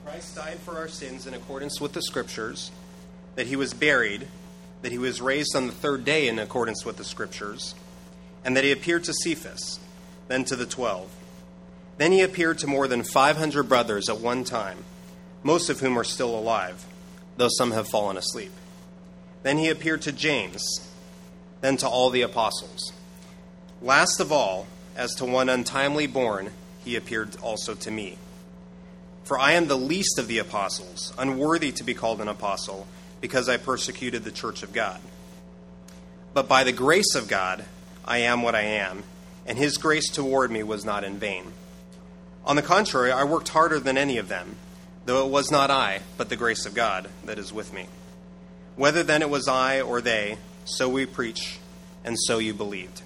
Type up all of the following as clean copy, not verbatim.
Christ died for our sins in accordance with the Scriptures, that he was buried, that he was raised on the third day in accordance with the Scriptures, and that he appeared to Cephas, then to the 12. Then he appeared to more than 500 brothers at one time, most of whom are still alive, though some have fallen asleep. Then he appeared to James, then to all the apostles. Last of all, as to one untimely born, he appeared also to me. For I am the least of the apostles, unworthy to be called an apostle, because I persecuted the church of God. But by the grace of God, I am what I am, and his grace toward me was not in vain. On the contrary, I worked harder than any of them, though it was not I, but the grace of God that is with me. Whether then it was I or they, so we preach, and so you believed.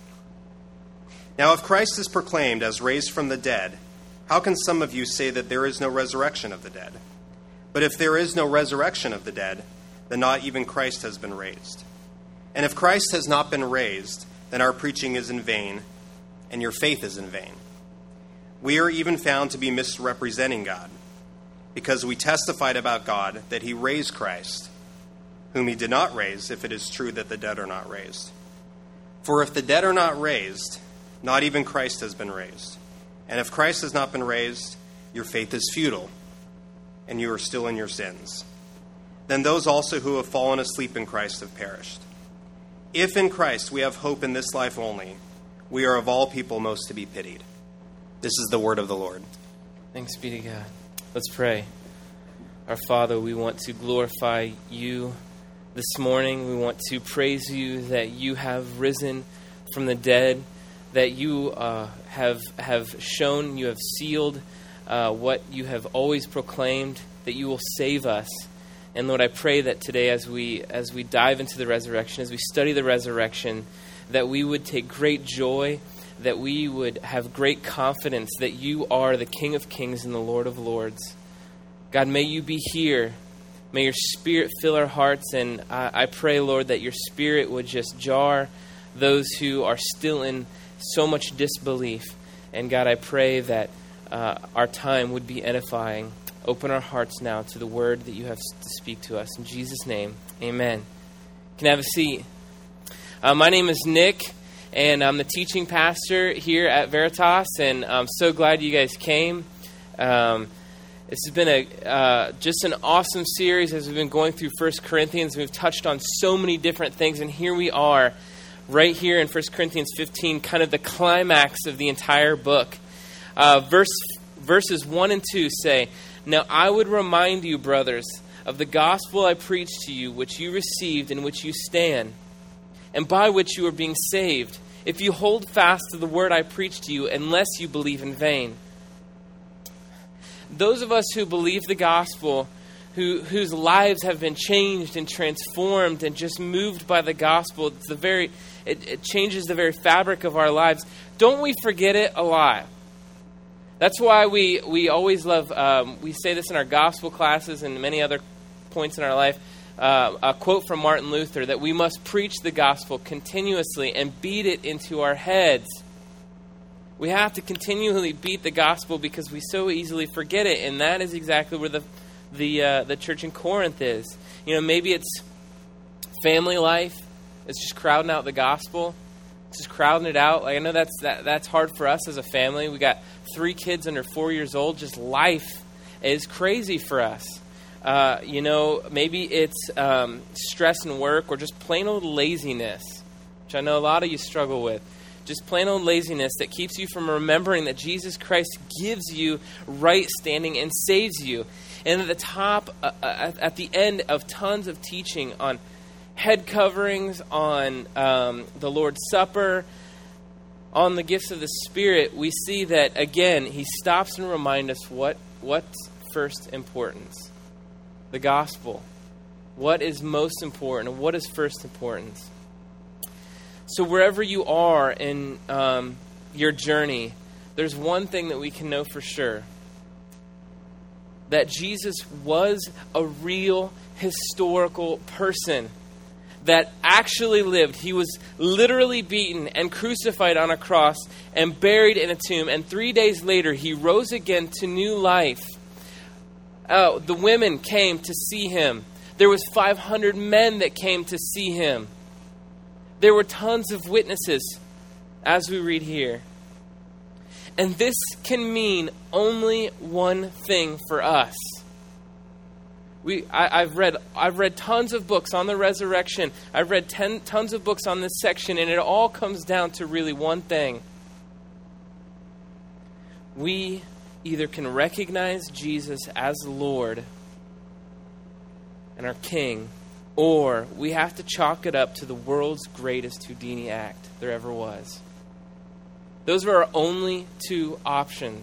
Now if Christ is proclaimed as raised from the dead, how can some of you say that there is no resurrection of the dead? But if there is no resurrection of the dead, then not even Christ has been raised. And if Christ has not been raised, then our preaching is in vain, and your faith is in vain. We are even found to be misrepresenting God, because we testified about God that he raised Christ, whom he did not raise, if it is true that the dead are not raised. For if the dead are not raised, not even Christ has been raised. And if Christ has not been raised, your faith is futile, and you are still in your sins. Then those also who have fallen asleep in Christ have perished. If in Christ we have hope in this life only, we are of all people most to be pitied. This is the word of the Lord. Thanks be to God. Let's pray. Our Father, we want to glorify you this morning. We want to praise you that you have risen from the dead, that you have shown, you have sealed what you have always proclaimed, that you will save us. And Lord, I pray that today as we dive into the resurrection, as we study the resurrection, that we would take great joy, that we would have great confidence that you are the King of Kings and the Lord of Lords. God, may you be here. May your Spirit fill our hearts. And I pray, Lord, that your Spirit would just jar those who are still in so much disbelief. And God, I pray that our time would be edifying. Open our hearts now to the word that you have to speak to us. In Jesus' name, amen. You can have a seat. My name is Nick, and I'm the teaching pastor here at Veritas, and I'm so glad you guys came. This has been just an awesome series as we've been going through 1 Corinthians. We've touched on so many different things, and here we are right here in 1 Corinthians 15, kind of the climax of the entire book. Verses 1 and 2 say, "Now I would remind you, brothers, of the gospel I preached to you, which you received, in which you stand, and by which you are being saved, if you hold fast to the word I preached to you, unless you believe in vain." Those of us who believe the gospel, whose lives have been changed and transformed and just moved by the gospel, it changes the very fabric of our lives. Don't we forget it a lot? That's why we always love, we say this in our gospel classes and many other points in our life, a quote from Martin Luther, that we must preach the gospel continuously and beat it into our heads. We have to continually beat the gospel because we so easily forget it, and that is exactly where the church in Corinth is. You know, maybe it's family life. It's just crowding out the gospel. It's just crowding it out. Like, I know that's hard for us as a family. We got 3 kids under 4 years old. Just life is crazy for us. Maybe it's stress and work, or just plain old laziness, which I know a lot of you struggle with. Just plain old laziness that keeps you from remembering that Jesus Christ gives you right standing and saves you. And at the top, at the end of tons of teaching on head coverings, on the Lord's Supper, on the gifts of the Spirit, we see that, again, he stops and reminds us what's first importance. The gospel. What is most important? What is first importance? So wherever you are in your journey, there's one thing that we can know for sure. That Jesus was a real historical person that actually lived. He was literally beaten and crucified on a cross and buried in a tomb. And 3 days later, he rose again to new life. The women came to see him. There was 500 men that came to see him. There were tons of witnesses, as we read here. And this can mean only one thing for us. I've read tons of books on the resurrection. I've read tons of books on this section, and it all comes down to really one thing. We either can recognize Jesus as Lord and our King, or we have to chalk it up to the world's greatest Houdini act there ever was. Those are our only two options.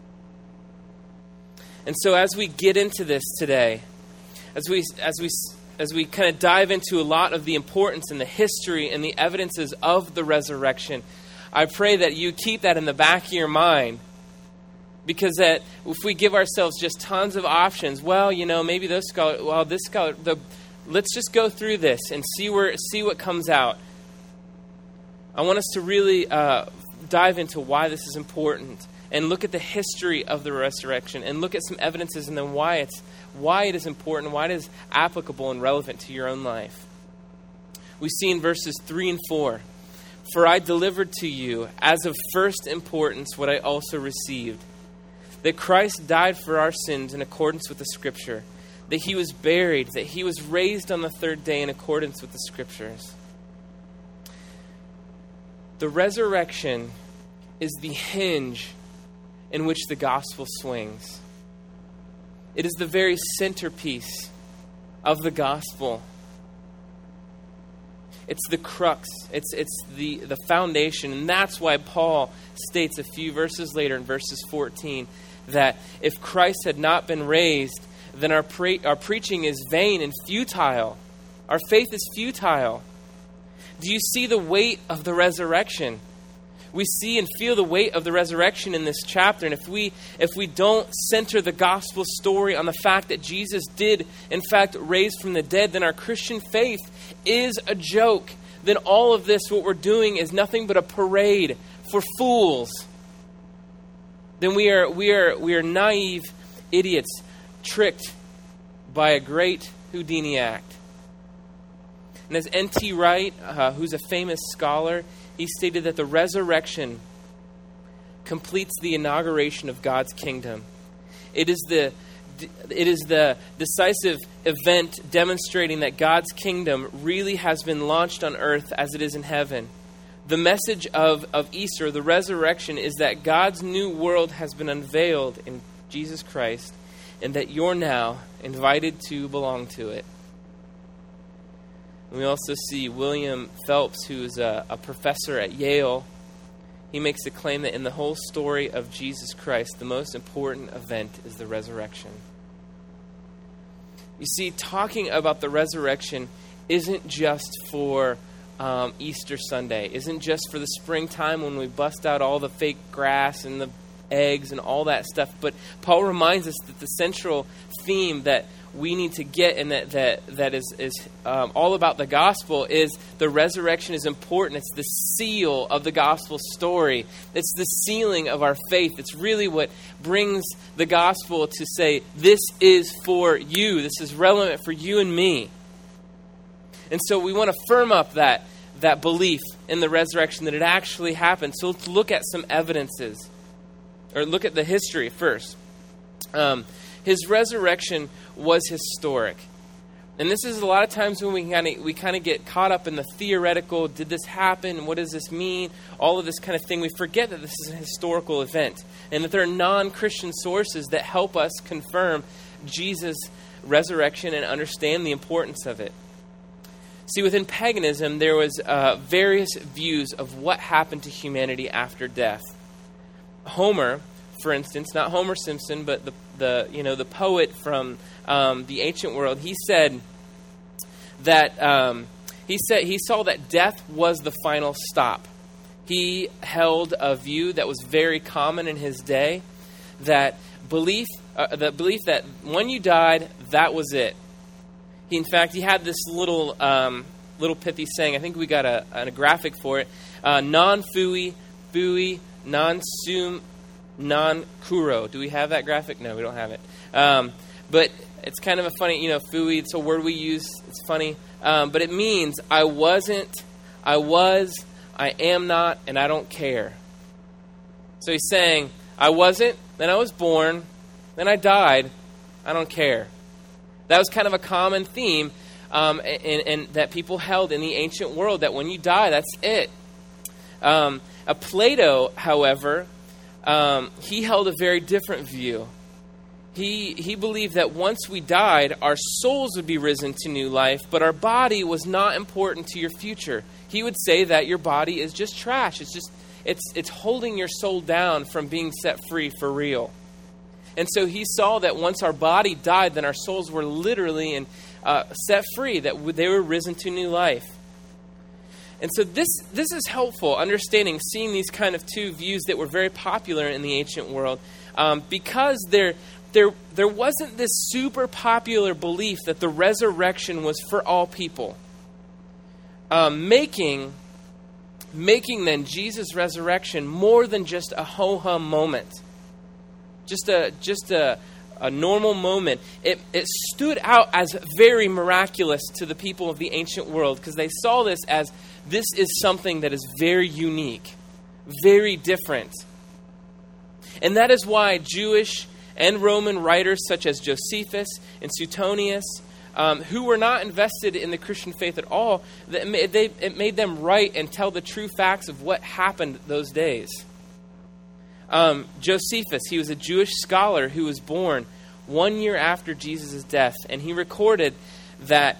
And so as we get into this today, as we kind of dive into a lot of the importance and the history and the evidences of the resurrection, I pray that you keep that in the back of your mind. Because that if we give ourselves just tons of options, maybe those scholars, let's just go through this and see what comes out. I want us to really dive into why this is important and look at the history of the resurrection and look at some evidences and then why it is important, why it is applicable and relevant to your own life. We see in verses 3 and 4, "For I delivered to you as of first importance what I also received, that Christ died for our sins in accordance with the Scripture, that he was buried, that he was raised on the third day in accordance with the Scriptures." The resurrection is the hinge in which the gospel swings. It is the very centerpiece of the gospel. It's the crux. It's the foundation. And that's why Paul states a few verses later in verses 14 that if Christ had not been raised, then our preaching is vain and futile. Our faith is futile. Do you see the weight of the resurrection? We see and feel the weight of the resurrection in this chapter. And if we don't center the gospel story on the fact that Jesus did, in fact, raise from the dead, then our Christian faith is a joke. Then all of this, what we're doing, is nothing but a parade for fools. Then we are naive idiots tricked by a great Houdini act. And as N.T. Wright, who's a famous scholar, he stated that the resurrection completes the inauguration of God's kingdom. It is the decisive event demonstrating that God's kingdom really has been launched on earth as it is in heaven. The message of Easter, the resurrection, is that God's new world has been unveiled in Jesus Christ and that you're now invited to belong to it. And we also see William Phelps, who is a professor at Yale. He makes the claim that in the whole story of Jesus Christ, the most important event is the resurrection. You see, talking about the resurrection isn't just for Easter Sunday, isn't just for the springtime when we bust out all the fake grass and the eggs and all that stuff. But Paul reminds us that the central theme that we need to get and that is all about the gospel is the resurrection is important. It's the seal of the gospel story. It's the sealing of our faith. It's really what brings the gospel to say, this is for you. This is relevant for you and me. And so we want to firm up that belief in the resurrection, that it actually happened. So let's look at some evidences, or look at the history first. His resurrection was historic. And this is a lot of times when we kind of get caught up in the theoretical, did this happen? What does this mean? All of this kind of thing. We forget that this is a historical event and that there are non-Christian sources that help us confirm Jesus' resurrection and understand the importance of it. See, within paganism, there was various views of what happened to humanity after death. Homer, for instance, not Homer Simpson, but the poet from the ancient world, he said that he saw that death was the final stop. He held a view that was very common in his day, that the belief that when you died, that was it. In fact, he had this little pithy saying. I think we got a graphic for it. Non fui, bui, non sum, non curo. Do we have that graphic? No, we don't have it. but it's kind of a funny, fui, it's a word we use, it's funny, but it means I wasn't, I was, I am not, and I don't care. So he's saying, I wasn't, then I was born, then I died, I don't care. That was kind of a common theme and that people held in the ancient world, that when you die, that's it. Plato, however, he held a very different view. He believed that once we died, our souls would be risen to new life, but our body was not important to your future. He would say that your body is just trash. It's holding your soul down from being set free for real. And so he saw that once our body died, then our souls were literally set free, that they were risen to new life. And so this is helpful, understanding, seeing these kind of two views that were very popular in the ancient world, because there wasn't this super popular belief that the resurrection was for all people, making then Jesus' resurrection more than just a ho-hum moment, just a normal moment. It stood out as very miraculous to the people of the ancient world, because they saw this as, this is something that is very unique, very different. And that is why Jewish and Roman writers such as Josephus and Suetonius, who were not invested in the Christian faith at all, it made them write and tell the true facts of what happened those days. Josephus, he was a Jewish scholar who was born 1 year after Jesus' death, and he recorded that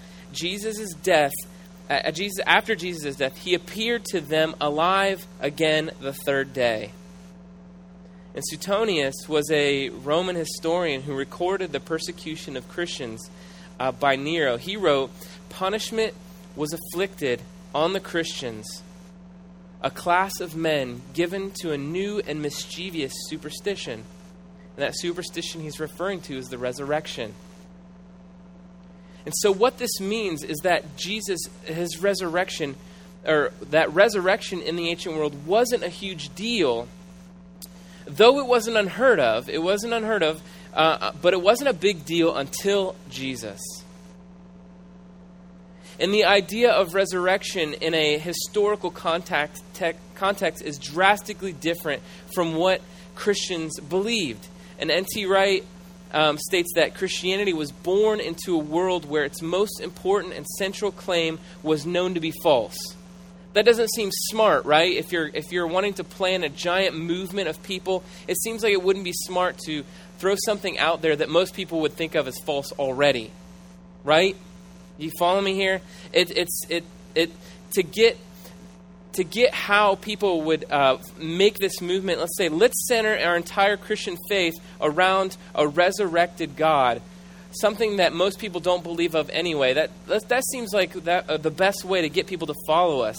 after Jesus' death, he appeared to them alive again the third day. And Suetonius was a Roman historian who recorded the persecution of Christians by Nero. He wrote, "Punishment was afflicted on the Christians, a class of men given to a new and mischievous superstition." And that superstition he's referring to is the resurrection. And so what this means is that his resurrection, or that resurrection in the ancient world, wasn't a huge deal. Though it wasn't unheard of, but it wasn't a big deal until Jesus. And the idea of resurrection in a historical context is drastically different from what Christians believed. And N.T. Wright states that Christianity was born into a world where its most important and central claim was known to be false. That doesn't seem smart, right? If you're wanting to plan a giant movement of people, it seems like it wouldn't be smart to throw something out there that most people would think of as false already, right? You follow me here? To get how people would make this movement. Let's say, let's center our entire Christian faith around a resurrected God. Something that most people don't believe of anyway. That seems like the best way to get people to follow us.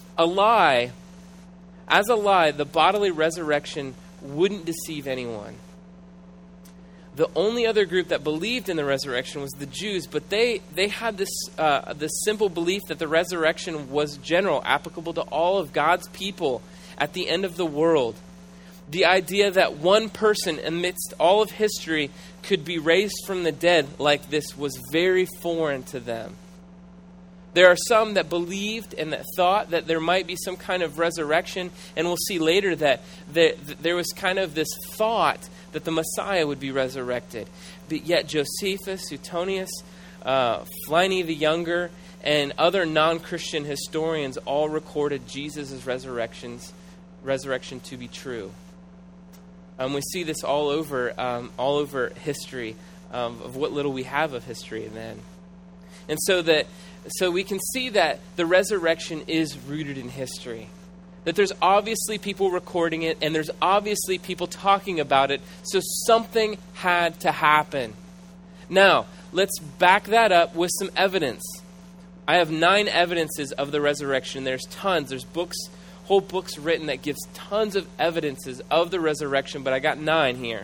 As a lie, the bodily resurrection wouldn't deceive anyone. The only other group that believed in the resurrection was the Jews, but they had this simple belief that the resurrection was general, applicable to all of God's people at the end of the world. The idea that one person amidst all of history could be raised from the dead like this was very foreign to them. There are some that believed and that thought that there might be some kind of resurrection, and we'll see later that there was kind of this thought that the Messiah would be resurrected. But yet Josephus, Suetonius, Pliny the Younger, and other non-Christian historians all recorded Jesus' resurrection to be true. We see this all over history, of what little we have of history then. And so we can see that the resurrection is rooted in history. That there's obviously people recording it, and there's obviously people talking about it, so something had to happen. Now, let's back that up with some evidence. I have 9 evidences of the resurrection. There's tons. There's whole books written that gives tons of evidences of the resurrection, but I got 9 here.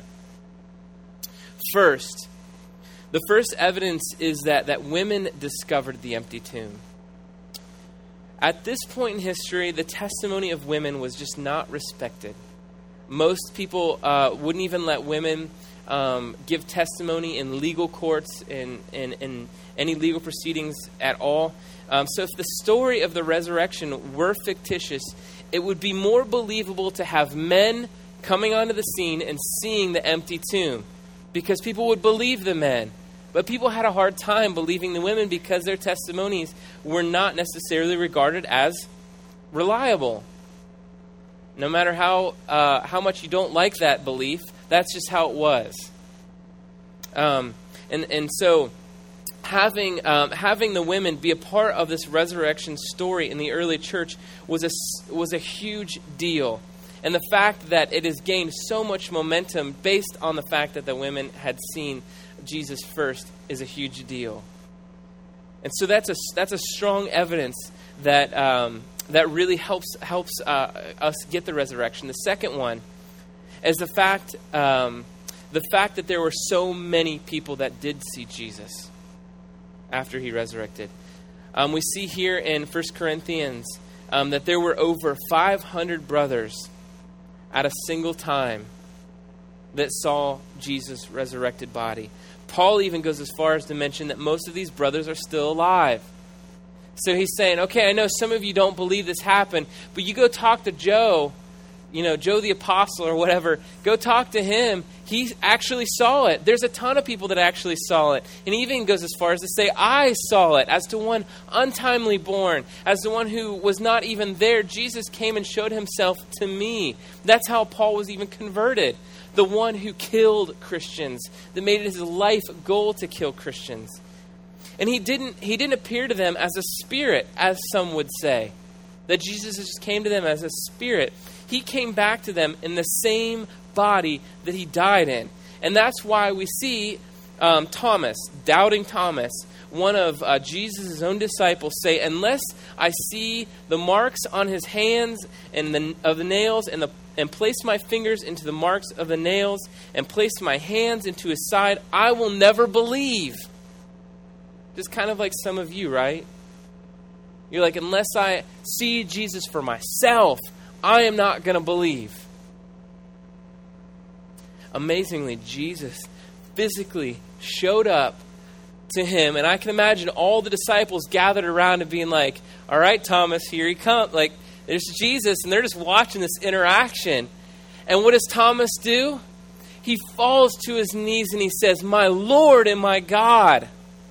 First, the first evidence is that women discovered the empty tomb. At this point in history, the testimony of women was just not respected. Most people wouldn't even let women give testimony in legal courts, in any legal proceedings at all. So if the story of the resurrection were fictitious, it would be more believable to have men coming onto the scene and seeing the empty tomb, because people would believe the men. But people had a hard time believing the women because their testimonies were not necessarily regarded as reliable. No matter how much you don't like that belief, that's just how it was. And so having the women be a part of this resurrection story in the early church was a huge deal. And the fact that it has gained so much momentum based on the fact that the women had seen Jesus first is a huge deal. And so that's a strong evidence that that really helps us get the resurrection. The second one is the fact that there were so many people that did see Jesus after he resurrected. We see here in 1 Corinthians that there were over 500 brothers at a single time that saw Jesus' resurrected body. Paul even goes as far as to mention that most of these brothers are still alive. So he's saying, okay, I know some of you don't believe this happened, but you go talk to Joe, Joe the Apostle or whatever, go talk to him. He actually saw it. There's a ton of people that actually saw it. And he even goes as far as to say, I saw it as to one untimely born, as the one who was not even there. Jesus came and showed himself to me. That's how Paul was even converted. The one who killed Christians, that made it his life goal to kill Christians. And he didn't appear to them as a spirit, as some would say, that Jesus just came to them as a spirit. He came back to them in the same body that he died in. And that's why we see Thomas, doubting Thomas, one of Jesus' own disciples, say, unless I see the marks on his hands and of the nails and place my fingers into the marks of the nails and place my hands into his side, I will never believe. Just kind of like some of you, right? You're like, unless I see Jesus for myself, I am not going to believe. Amazingly, Jesus physically showed up to him, and I can imagine all the disciples gathered around and being like, all right, Thomas, here he comes. Like, there's Jesus, and they're just watching this interaction. And what does Thomas do? He falls to his knees and he says, my Lord and my God.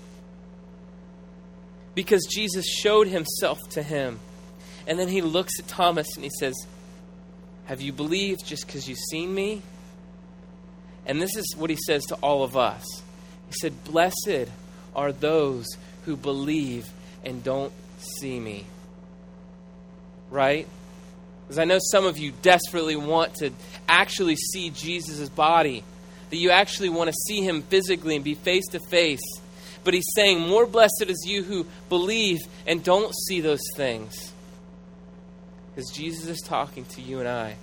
Because Jesus showed himself to him. And then he looks at Thomas and he says, have you believed just because you've seen me? And this is what he says to all of us. He said, blessed are those who believe and don't see me. Right? Because I know some of you desperately want to actually see Jesus' body. That you actually want to see him physically and be face to face. But he's saying, more blessed is you who believe and don't see those things. Because Jesus is talking to you and I.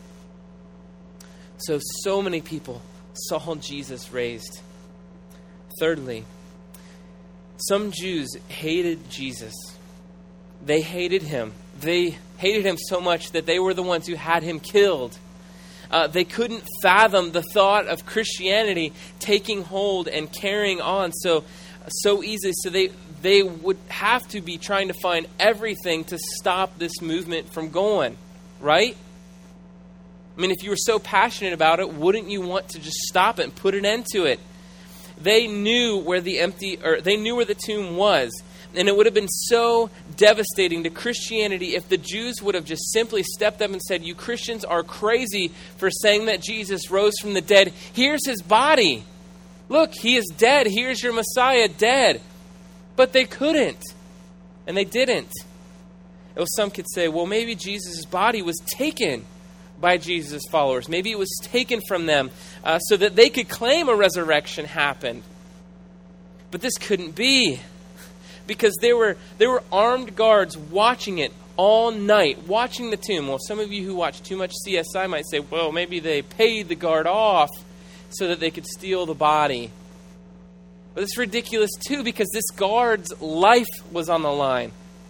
So many people saw Jesus raised. Thirdly, some Jews hated Jesus. They hated him. They hated him so much that they were the ones who had him killed. They couldn't fathom the thought of Christianity taking hold and carrying on so easily. So they would have to be trying to find everything to stop this movement from going, right? I mean, if you were so passionate about it, wouldn't you want to just stop it and put an end to it? They knew where the tomb was, and it would have been so devastating to Christianity if the Jews would have just simply stepped up and said, you Christians are crazy for saying that Jesus rose from the dead. Here's his body. Look, he is dead. Here's your Messiah dead. But they couldn't. And they didn't. Well, some could say, well, maybe Jesus' body was taken by Jesus' followers. Maybe it was taken from them so that they could claim a resurrection happened. But this couldn't be. Because there were armed guards watching it all night, watching the tomb. Well, some of you who watch too much CSI might say, well, maybe they paid the guard off so that they could steal the body. But it's ridiculous too, because this guard's life was on the line.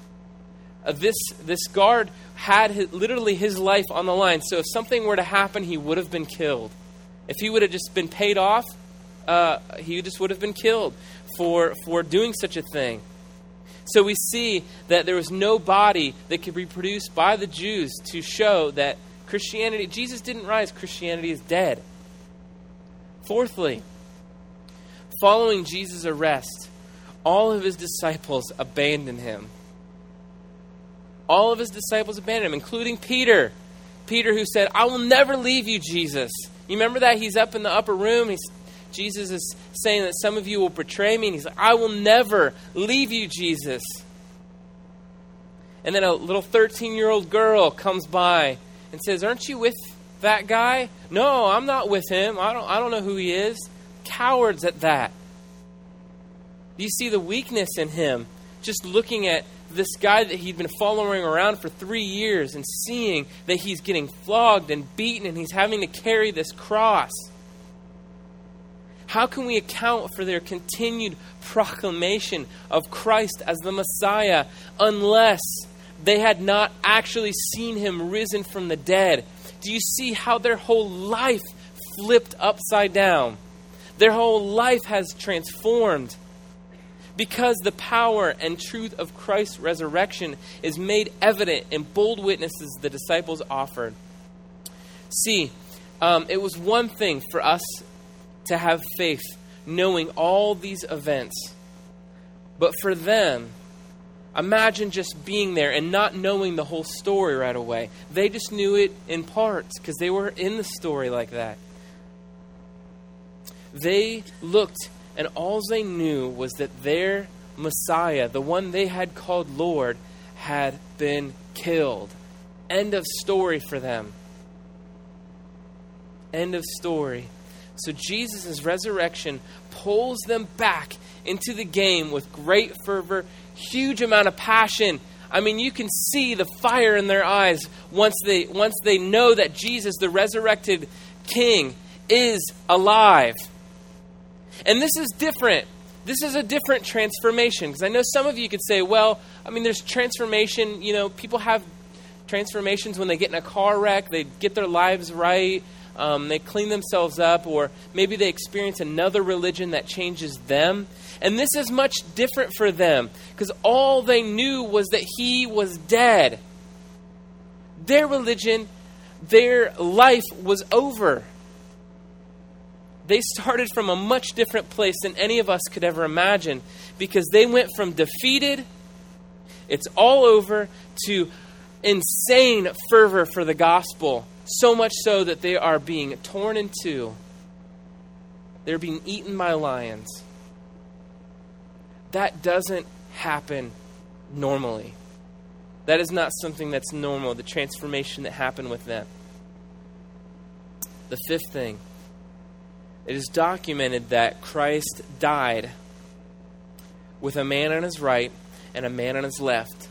This guard had literally his life on the line. So if something were to happen, he would have been killed. If he would have just been paid off, would have been killed for doing such a thing. So we see that there was no body that could be produced by the Jews to show that Jesus didn't rise, Christianity is dead. Fourthly, following Jesus' arrest, all of his disciples abandoned him. All of his disciples abandoned him, including Peter. Peter, who said, "I will never leave you, Jesus." You remember that? He's up in the upper room. Jesus is saying that some of you will betray me. And he's like, "I will never leave you, Jesus." And then a little 13-year-old girl comes by and says, "Aren't you with that guy?" "No, I'm not with him. I don't know who he is." Cowards at that. You see the weakness in him, just looking at this guy that he'd been following around for 3 years and seeing that he's getting flogged and beaten and he's having to carry this cross. How can we account for their continued proclamation of Christ as the Messiah unless they had not actually seen him risen from the dead? Do you see how their whole life flipped upside down? Their whole life has transformed because the power and truth of Christ's resurrection is made evident in bold witnesses the disciples offered. See, it was one thing for us to have faith, knowing all these events. But for them, imagine just being there and not knowing the whole story right away. They just knew it in parts because they were in the story like that. They looked, and all they knew was that their Messiah, the one they had called Lord, had been killed. End of story for them. End of story. So Jesus' resurrection pulls them back into the game with great fervor, huge amount of passion. I mean, you can see the fire in their eyes once they know that Jesus, the resurrected King, is alive. And this is different. This is a different transformation. Because I know some of you could say, well, I mean, there's transformation. You know, people have transformations when they get in a car wreck. They get their lives right. They clean themselves up. Or maybe they experience another religion that changes them. And this is much different for them. Because all they knew was that he was dead. Their religion, their life was over. They started from a much different place than any of us could ever imagine, because they went from defeated, it's all over, to insane fervor for the gospel. So much so that they are being torn in two. They're being eaten by lions. That doesn't happen normally. That is not something that's normal, the transformation that happened with them. The fifth thing. It is documented that Christ died with a man on his right and a man on his left.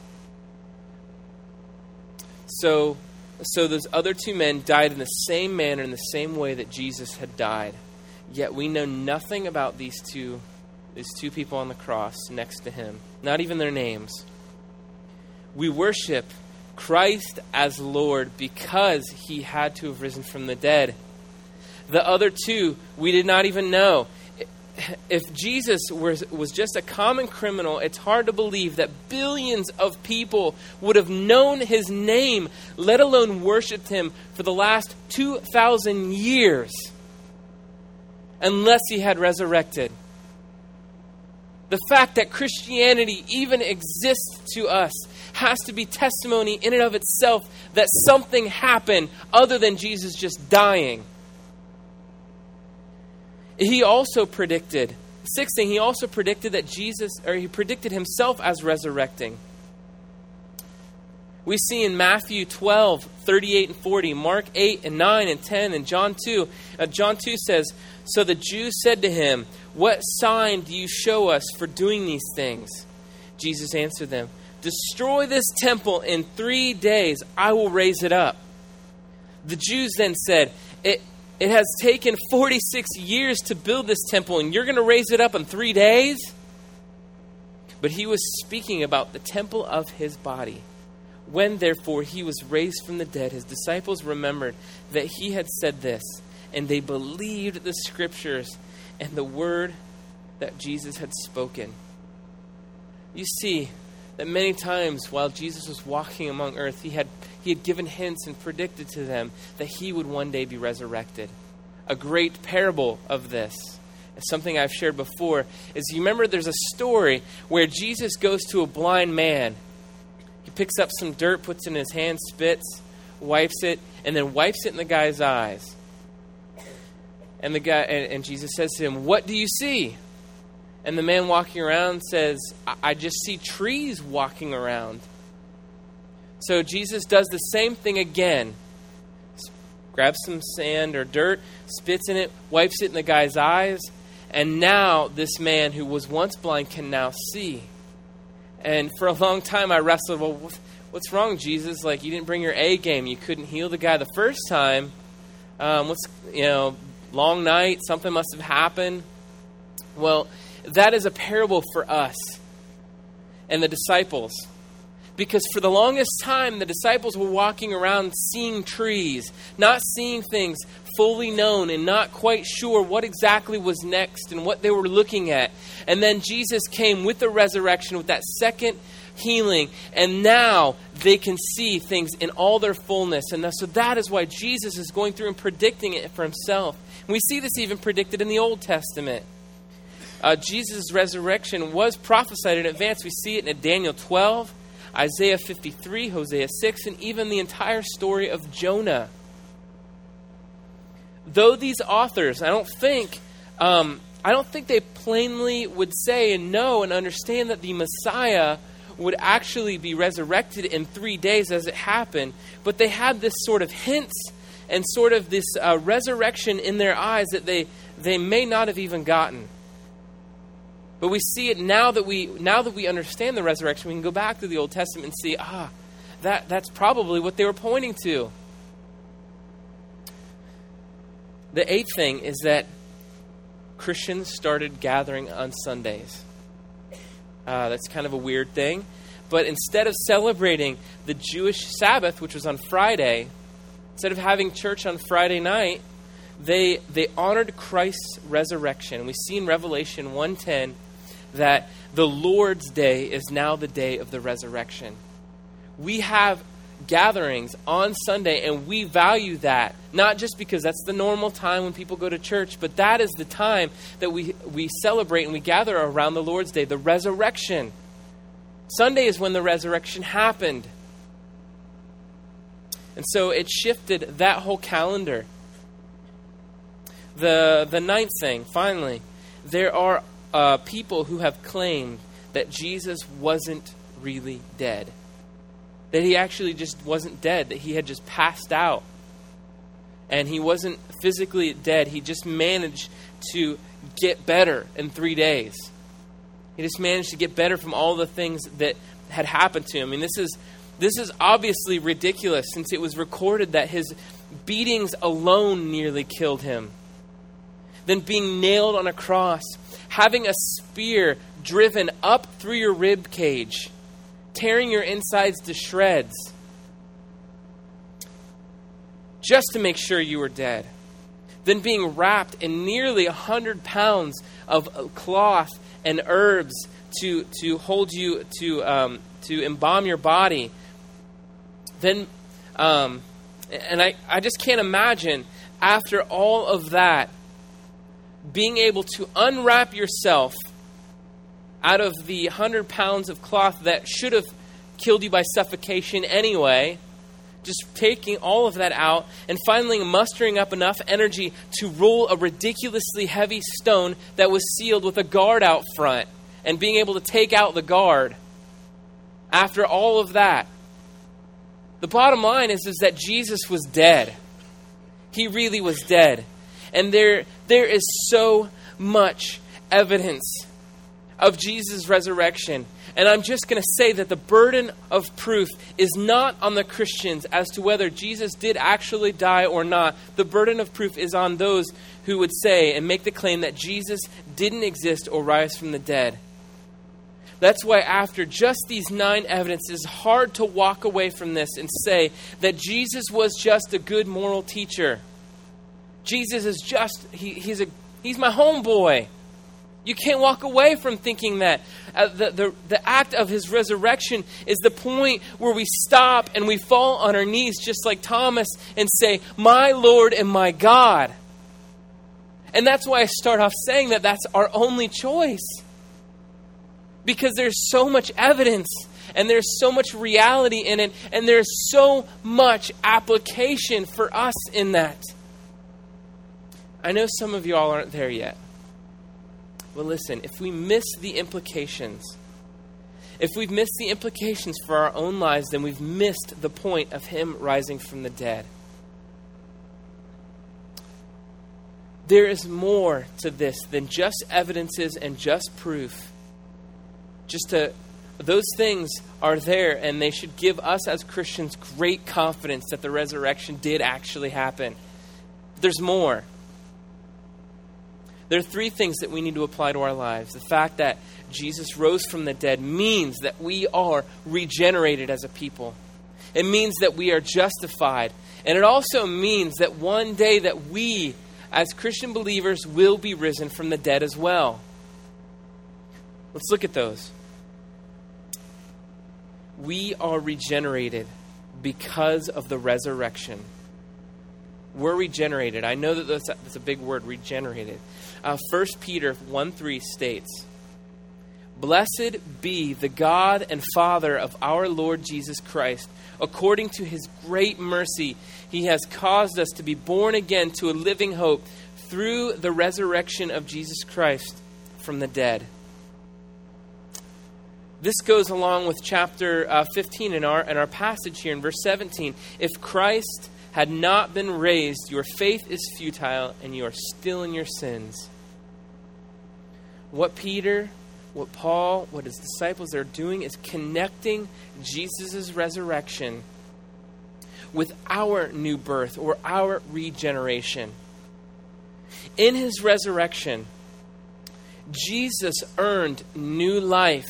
So those other two men died in the same manner, in the same way that Jesus had died. Yet we know nothing about these two people on the cross next to him. Not even their names. We worship Christ as Lord because he had to have risen from the dead. The other two, we did not even know. If Jesus was just a common criminal, it's hard to believe that billions of people would have known his name, let alone worshipped him for the last 2,000 years, unless he had resurrected. The fact that Christianity even exists to us has to be testimony in and of itself that something happened other than Jesus just dying. He also predicted, sixth thing, he also predicted that he predicted himself as resurrecting. We see in Matthew 12, 38 and 40, Mark 8 and 9 and 10, and John 2. John 2 says, "So the Jews said to him, 'What sign do you show us for doing these things?' Jesus answered them, 'Destroy this temple in 3 days, I will raise it up.' The Jews then said, It has taken 46 years to build this temple, and you're going to raise it up in 3 days?" But he was speaking about the temple of his body. When, therefore, he was raised from the dead, his disciples remembered that he had said this, and they believed the scriptures and the word that Jesus had spoken. You see that many times while Jesus was walking among earth, he had given hints and predicted to them that he would one day be resurrected. A great parable of this, something I've shared before, is you remember there's a story where Jesus goes to a blind man. He picks up some dirt, puts it in his hand, spits, wipes it, and then wipes it in the guy's eyes. And the guy and Jesus says to him, "What do you see?" And the man walking around says, I just see trees walking around. So Jesus does the same thing again. Grabs some sand or dirt, spits in it, wipes it in the guy's eyes, and now this man who was once blind can now see. And for a long time I wrestled, well, what's wrong, Jesus? Like, you didn't bring your A game. You couldn't heal the guy the first time. Long night, something must have happened. Well, that is a parable for us and the disciples. Because for the longest time, the disciples were walking around seeing trees, not seeing things fully known and not quite sure what exactly was next and what they were looking at. And then Jesus came with the resurrection, with that second healing, and now they can see things in all their fullness. And so that is why Jesus is going through and predicting it for himself. And we see this even predicted in the Old Testament. Jesus' resurrection was prophesied in advance. We see it in Daniel 12, Isaiah 53, Hosea 6, and even the entire story of Jonah. Though these authors, I don't think they plainly would say and know and understand that the Messiah would actually be resurrected in 3 days as it happened, but they had this sort of hints and sort of this resurrection in their eyes that they may not have even gotten. But we see it now that we understand the resurrection. We can go back to the Old Testament and see, that's probably what they were pointing to. The eighth thing is that Christians started gathering on Sundays. That's kind of a weird thing. But instead of celebrating the Jewish Sabbath, which was on Friday, instead of having church on Friday night, they honored Christ's resurrection. And we see in Revelation 1:10 that the Lord's Day is now the day of the resurrection. We have gatherings on Sunday, and we value that, not just because that's the normal time when people go to church, but that is the time that we celebrate and we gather around the Lord's Day, the resurrection. Sunday is when the resurrection happened. And so it shifted that whole calendar. The ninth thing, finally, there are people who have claimed that Jesus wasn't really dead. That he actually just wasn't dead, that he had just passed out. And he wasn't physically dead. He just managed to get better in 3 days. He just managed to get better from all the things that had happened to him. I mean, this is obviously ridiculous, since it was recorded that his beatings alone nearly killed him. Then being nailed on a cross, having a spear driven up through your rib cage, tearing your insides to shreds, just to make sure you were dead. Then being wrapped in nearly 100 pounds of cloth and herbs to hold you, to embalm your body. Then, and I just can't imagine, after all of that, being able to unwrap yourself out of the 100 pounds of cloth that should have killed you by suffocation anyway, just taking all of that out and finally mustering up enough energy to roll a ridiculously heavy stone that was sealed with a guard out front, and being able to take out the guard. After all of that, the bottom line is that Jesus was dead. He really was dead. And there is so much evidence of Jesus' resurrection. And I'm just going to say that the burden of proof is not on the Christians as to whether Jesus did actually die or not. The burden of proof is on those who would say and make the claim that Jesus didn't exist or rise from the dead. That's why after just these 9 evidences, it's hard to walk away from this and say that Jesus was just a good moral teacher. Jesus is just, he's He's my homeboy. You can't walk away from thinking that. The act of his resurrection is the point where we stop and we fall on our knees just like Thomas and say, my Lord and my God. And that's why I start off saying that that's our only choice. Because there's so much evidence and there's so much reality in it and there's so much application for us in that. I know some of you all aren't there yet. Well, listen, if we miss the implications, if we've missed the implications for our own lives, then we've missed the point of him rising from the dead. There is more to this than just evidences and just proof. Those things are there, and they should give us as Christians great confidence that the resurrection did actually happen. There's more. There are three things that we need to apply to our lives. The fact that Jesus rose from the dead means that we are regenerated as a people. It means that we are justified. And it also means that one day that we, as Christian believers, will be risen from the dead as well. Let's look at those. We are regenerated because of the resurrection. We're regenerated. I know that that's a big word, regenerated. 1 Peter 1:3 states, "Blessed be the God and Father of our Lord Jesus Christ. According to his great mercy, he has caused us to be born again to a living hope through the resurrection of Jesus Christ from the dead." This goes along with chapter 15 in our passage here in verse 17. "If Christ had not been raised, your faith is futile and you are still in your sins." What Peter, what Paul, what his disciples are doing is connecting Jesus' resurrection with our new birth or our regeneration. In his resurrection, Jesus earned new life.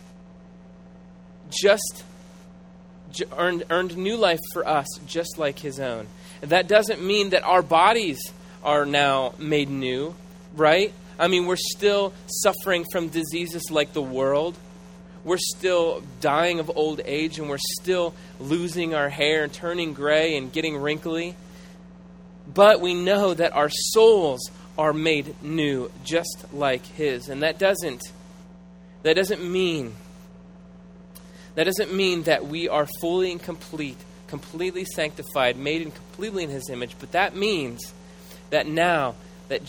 Earned new life for us, just like his own. And that doesn't mean that our bodies are now made new, right? I mean, we're still suffering from diseases like the world. We're still dying of old age, and we're still losing our hair and turning gray and getting wrinkly. But we know that our souls are made new, just like his. And that doesn't mean that we are fully and completely sanctified, made completely in his image. But that means that now that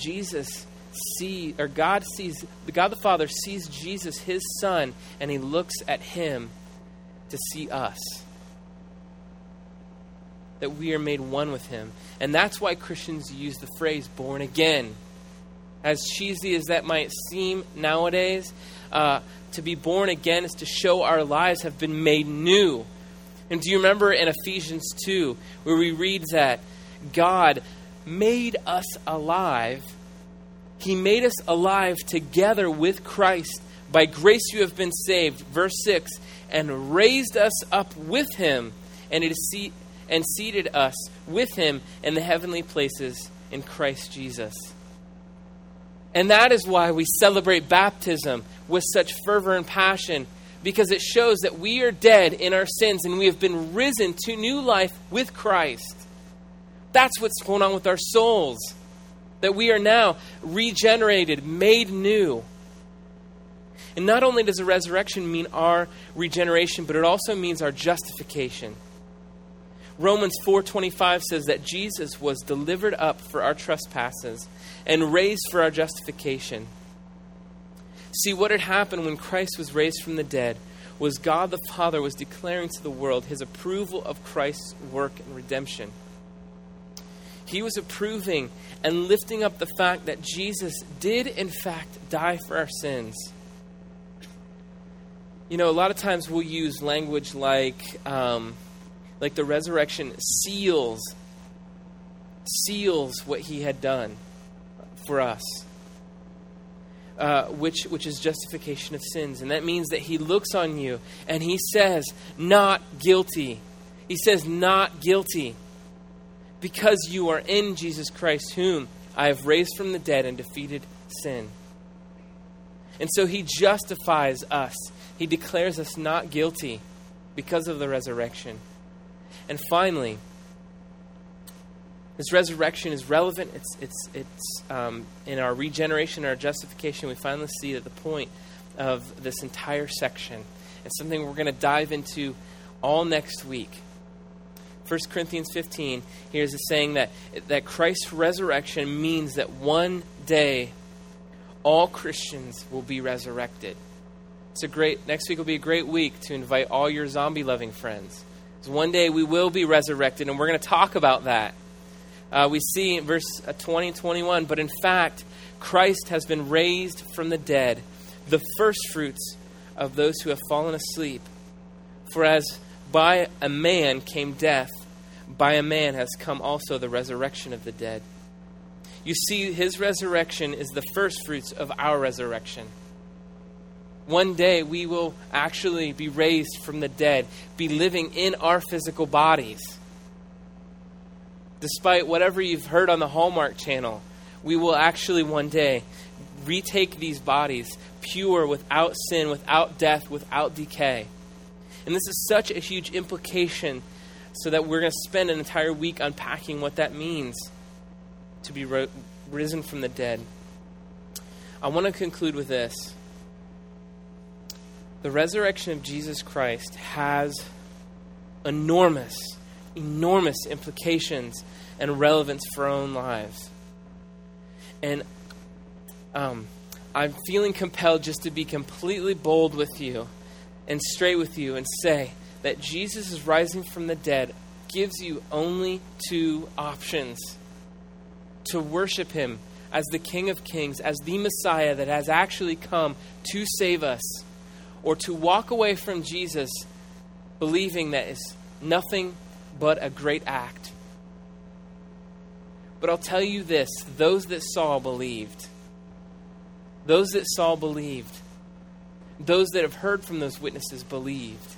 God the Father sees Jesus, his Son, and he looks at him to see us. That we are made one with him. And that's why Christians use the phrase born again. As cheesy as that might seem nowadays, to be born again is to show our lives have been made new. And do you remember in Ephesians 2 where we read that God made us alive? He made us alive together with Christ. By grace you have been saved. Verse 6, "And raised us up with him and seated us with him in the heavenly places in Christ Jesus." And that is why we celebrate baptism with such fervor and passion, because it shows that we are dead in our sins and we have been risen to new life with Christ. That's what's going on with our souls, that we are now regenerated, made new. And not only does the resurrection mean our regeneration, but it also means our justification. Romans 4:25 says that Jesus was delivered up for our trespasses and raised for our justification. See, what had happened when Christ was raised from the dead was God the Father was declaring to the world his approval of Christ's work and redemption. He was approving and lifting up the fact that Jesus did, in fact, die for our sins. You know, a lot of times we'll use language like the resurrection seals what he had done for us, which is justification of sins. And that means that he looks on you and he says, not guilty. He says, not guilty. Because you are in Jesus Christ, whom I have raised from the dead and defeated sin. And so he justifies us. He declares us not guilty because of the resurrection. And finally, this resurrection is relevant. It's in our regeneration, our justification. We finally see at the point of this entire section. It's something we're going to dive into all next week. 1 Corinthians 15, here's it saying that Christ's resurrection means that one day all Christians will be resurrected. Next week will be a great week to invite all your zombie-loving friends. Because one day we will be resurrected, and we're going to talk about that. We see in verse 20 and 21, but in fact, Christ has been raised from the dead, the first fruits of those who have fallen asleep. For as by a man came death, by a man has come also the resurrection of the dead. You see, his resurrection is the first fruits of our resurrection. One day we will actually be raised from the dead, be living in our physical bodies. Despite whatever you've heard on the Hallmark Channel, we will actually one day retake these bodies pure, without sin, without death, without decay. And this is such a huge implication, so that we're going to spend an entire week unpacking what that means to be risen from the dead. I want to conclude with this. The resurrection of Jesus Christ has enormous implications and relevance for our own lives. And I'm feeling compelled just to be completely bold with you and straight with you and say that Jesus' rising from the dead gives you only two options: to worship him as the King of Kings, as the Messiah that has actually come to save us, or to walk away from Jesus believing that it's nothing but a great act. But I'll tell you this, those that saw believed. Those that saw believed. Those that have heard from those witnesses believed.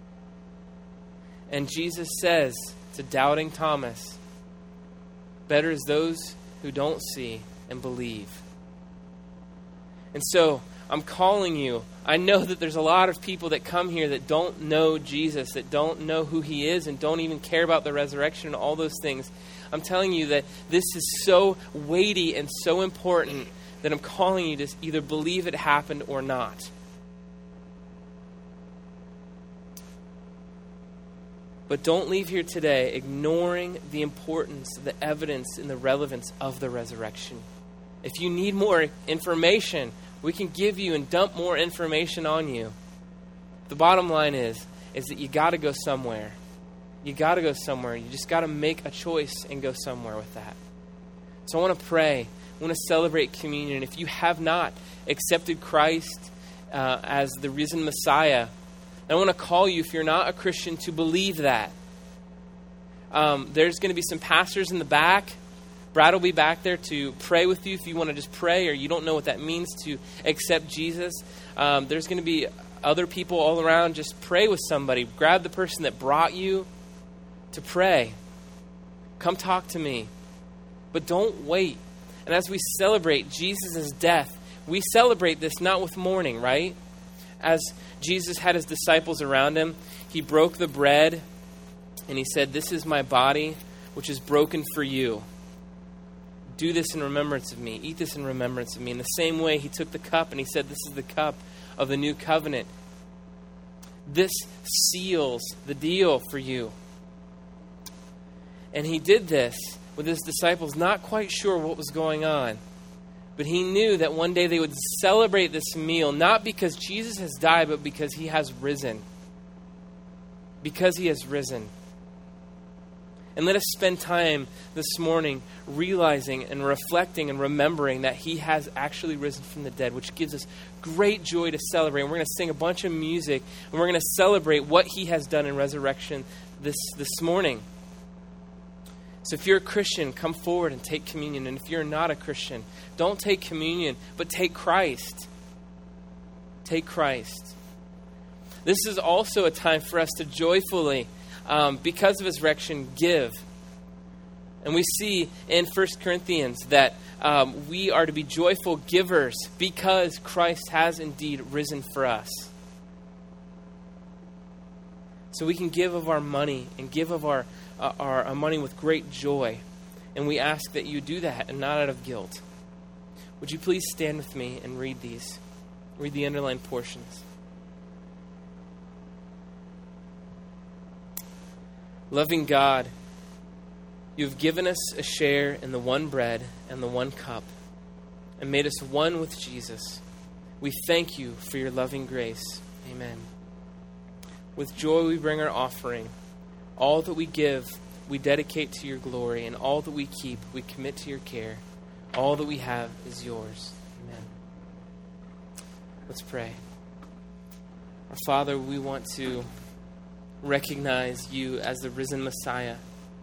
And Jesus says to doubting Thomas, better is those who don't see and believe. And so, I'm calling you. I know that there's a lot of people that come here that don't know Jesus, that don't know who he is, and don't even care about the resurrection and all those things. I'm telling you that this is so weighty and so important that I'm calling you to either believe it happened or not. But don't leave here today ignoring the importance, the evidence, and the relevance of the resurrection. If you need more information, we can give you and dump more information on you. The bottom line is that you got to go somewhere. You got to go somewhere. You just got to make a choice and go somewhere with that. So I want to pray. I want to celebrate communion. If you have not accepted Christ as the risen Messiah, I want to call you, if you're not a Christian, to believe that. There's going to be some pastors in the back. Brad will be back there to pray with you if you want to just pray or you don't know what that means to accept Jesus. There's going to be other people all around. Just pray with somebody. Grab the person that brought you to pray. Come talk to me. But don't wait. And as we celebrate Jesus' death, we celebrate this not with mourning, right? As Jesus had his disciples around him, he broke the bread and he said, "This is my body, which is broken for you. Do this in remembrance of me. Eat this in remembrance of me." In the same way, he took the cup and he said, "This is the cup of the new covenant. This seals the deal for you." And he did this with his disciples, not quite sure what was going on. But he knew that one day they would celebrate this meal, not because Jesus has died, but because he has risen. Because he has risen. And let us spend time this morning realizing and reflecting and remembering that he has actually risen from the dead, which gives us great joy to celebrate. And we're going to sing a bunch of music, and we're going to celebrate what he has done in resurrection this morning. So if you're a Christian, come forward and take communion. And if you're not a Christian, don't take communion, but take Christ. Take Christ. This is also a time for us to joyfully, because of his resurrection, give. And we see in 1 Corinthians that we are to be joyful givers because Christ has indeed risen for us. So we can give of our money and give of our money with great joy. And we ask that you do that and not out of guilt. Would you please stand with me and read these? Read the underlined portions. Loving God, you have given us a share in the one bread and the one cup, and made us one with Jesus. We thank you for your loving grace. Amen. With joy we bring our offering. All that we give, we dedicate to your glory, and all that we keep, we commit to your care. All that we have is yours. Amen. Let's pray. Our Father, we want to recognize you as the risen Messiah.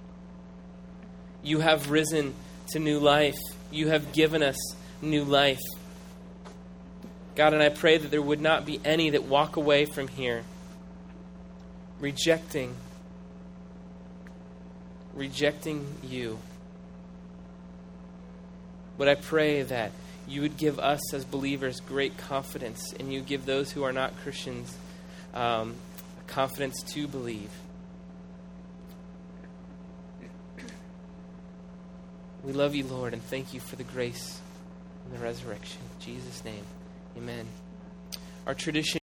You have risen to new life. You have given us new life. God, and I pray that there would not be any that walk away from here rejecting you. But I pray that you would give us as believers great confidence, and you give those who are not Christians confidence to believe. We love you, Lord, and thank you for the grace and the resurrection. In Jesus' name, amen. Our tradition